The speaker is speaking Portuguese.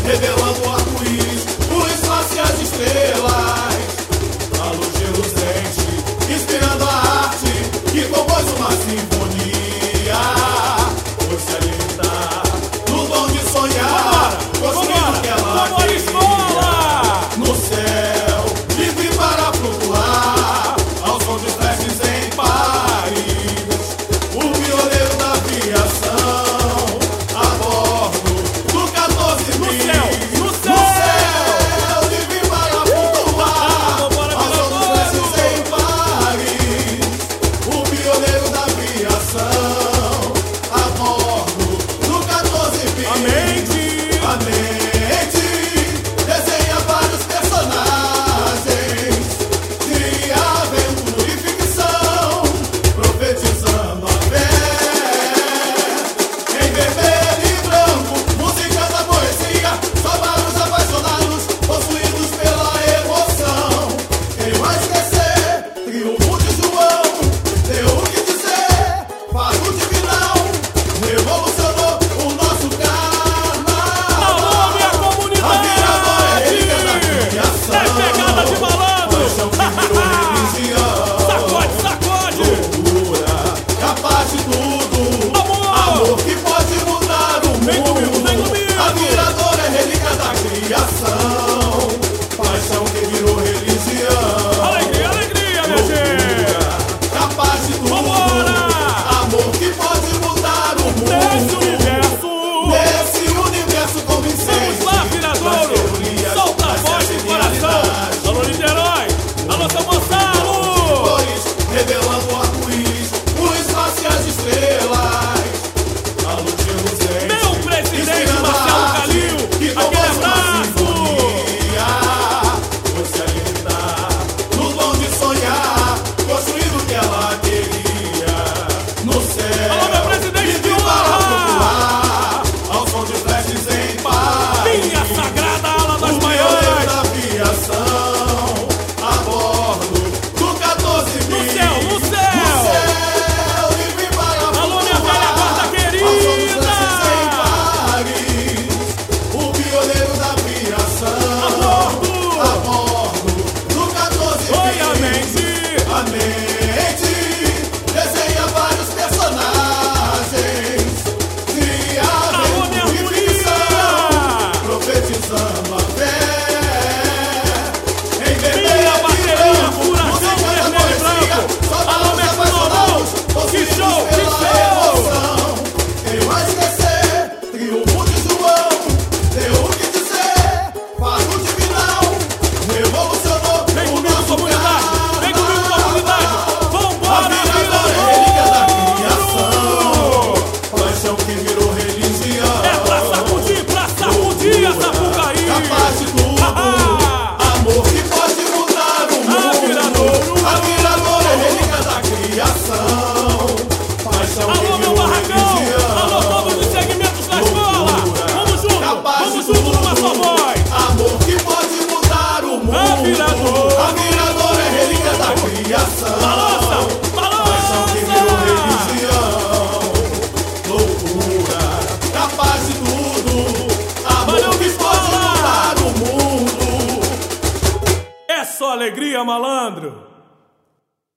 revelando o arco-íris, luz, face as estrelas, a luz reluzente, inspirando a arte que compôs uma sinfonia. Pois se alimentar no dom de sonhar, construindo o que ela queria. No céu, livre para flutuar, ao som de flashes em Paris, o violeiro da aviação, a bordo do 14 bis. No céu, livre para flutuar, ao som de flashes em Paris, o violeiro da aviação, a bordo do 14 bis. A mente desenha vários personagens, cria aventura e ficção, profetizando a fé. Em vermelho e branco, música da poesia, só para os apaixonados, possuídos pela emoção. Quem vai esquecer? Triunfo de João, deu o que dizer, fato divinal, revolucionou o nosso carnaval. Alô, minha comunidade! É pegada de malandro! Sacode, sacode! Loucura, capaz de tudo. Amor que pode mudar o Vem comigo, mundo. vem comigo. A miradora é relíquia da criação. Paixão que virou religião. Alegria, alegria, minha gente! Capaz de tudo. Vambora! Amor que pode mudar o Nesse mundo. universo! Nesse universo convincente. Vamos lá, Viradouro! Solta a voz do coração! Alô, Niterói! Alô, São Gonçalo! Cores revelando o arco-íris, luz, face as estrelas, a luz reluzente. Meu presidente inspirando a Marcelo arte Calil! que Aquele compôs uma abraço! sinfonia. Pois se alimentar no dom de sonhar, construindo o que ela queria. No céu, Alô, meu presidente livre de para honra! flutuar, ao som de flashes em Paris, Minha sagrada ala das o violeiro manhãs! da aviação, a bordo do 14 bis. No céu, no No céu! céu, livre para Alô, minha velha guarda querida! ao som dos flashes em Paris, o violeiro da aviação, a bordo do 14 bis. Oi, a mente! A mente desenha vários personagens, cria Alô, minha aventura e ficção, harmonia! profetizando a fé. Em Minha vermelho e bateria, branco, furação música da vermelho e poesia, branco. só para Alô, os mestre apaixonados, Lobão. Que possuídos show, que pela show. emoção. Quem vai esquecer? Triunfo de João, deu o que dizer, fato divinal, revolucionou Vem o comigo, nosso comunidade! Vem comigo, comunidade! A Vambora, miradora é relíquia da criação, Viradouro! paixão que virou religião. É pra sacudir a Sapucaí! Capaz de tudo, amor que pode mudar o mundo. Viradouro! A miradora é relíquia da criação, paixão que Alô, meu virou barracão! religião. Alô, todos os segmentos da escola! Capaz Vamos de junto numa tudo, só voz! amor que pode mudar o mundo. Viradouro! A miradora é relíquia da criação. Balança! Paixão que virou Balança! religião, loucura, capaz de tudo, Valeu, amor que Biscola! pode mudar o mundo. É só alegria, malandro!